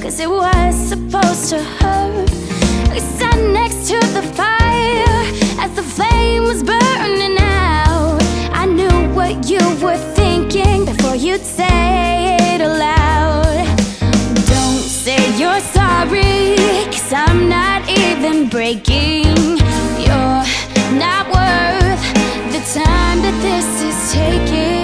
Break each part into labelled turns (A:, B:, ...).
A: 'cause it was supposed to hurt. We sat next to the fire as the flame was burning out. I knew what you were thinking before you'd say it aloud. Don't say you're sorry, 'cause I'm not even breaking. You're not worth the time that this is taking.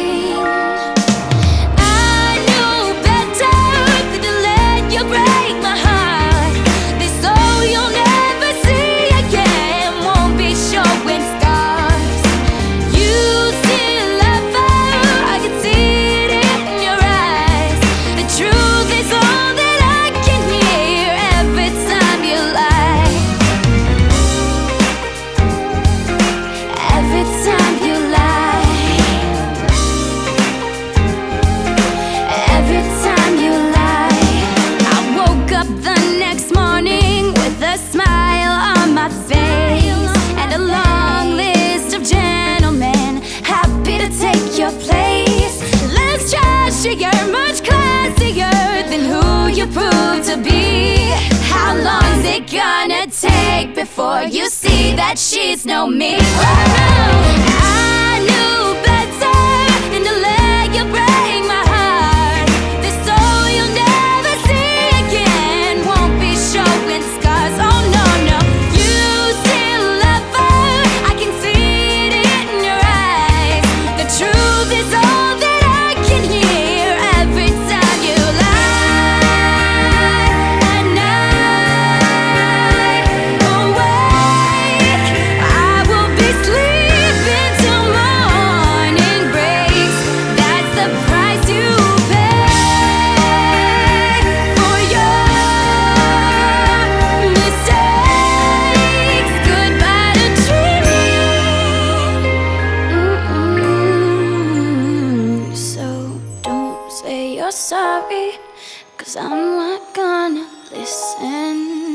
A: You're much classier than who you prove to be. How long's it gonna take before you see that she's no me? I knew better than to let you break my heart. This soul you'll never see again won't be showing scars. Oh no, no, you still love her. I can see it in your eyes. The truth is all that I can hear. Sorry, 'cause I'm not gonna listen.